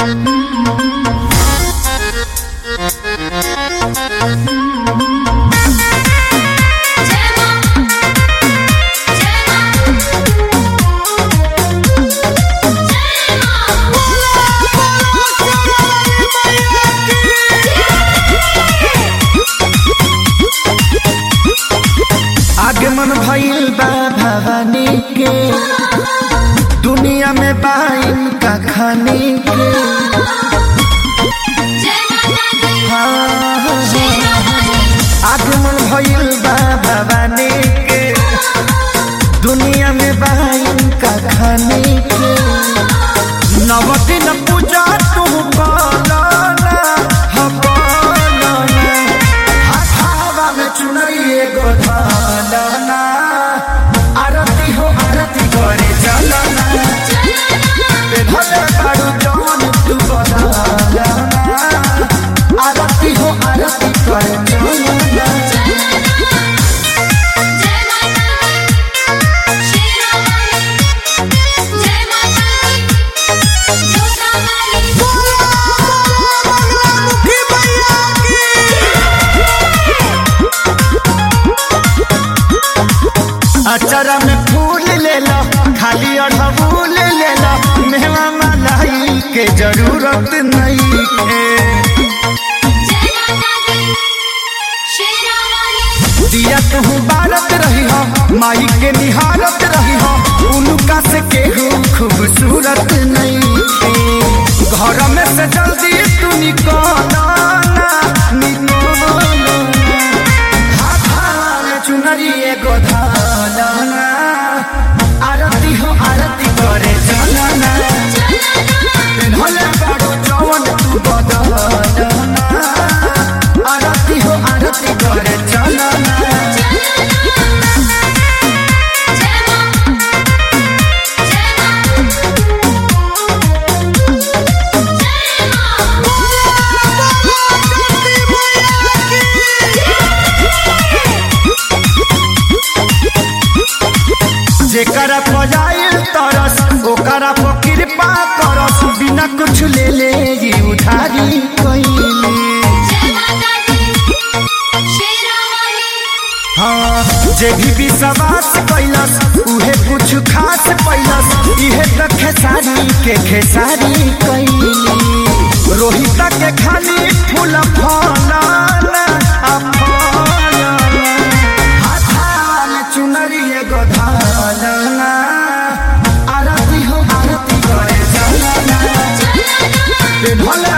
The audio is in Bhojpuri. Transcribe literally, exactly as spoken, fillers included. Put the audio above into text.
आगमन भइल बा भवानी के दुनिया में बाइन का खाने के आगमन भइल बा भवानी के दुनिया में बाइन का खाने के नव दिन पूजा तू बोलना हवा में चुनरिए गोधाना आरती हो आरती करे चलना भले बारू जौन तू बदलना आरती हो आरती करे चलना। अचरा में फूल ले लो खाली अढ़बूल ले लो मेवा मलाई के जरूरत नहीं है। दिया तू बारत रही हो माई के निहारत रही हो उनका से केहू खूबसूरत नहीं है। घर में से जल्दी तू निकलो चुनरी गोधा आरती हो आरती करे चलना भले बारू जौन तू बदलना आरती हो आरती करे चलना। जेकरा पजाइल तरस ओकरा पर कृपा करस बिना कुछ ले ले जी उधारी कइले। हाँ जे भी विश्वास कैलस उहे कुछ खास पैलस इहे त खेसारी के खेसारी कइले। रोहित के खाली फूल फलना चुनरी गोधाना आरती हो आरती करे चलना भले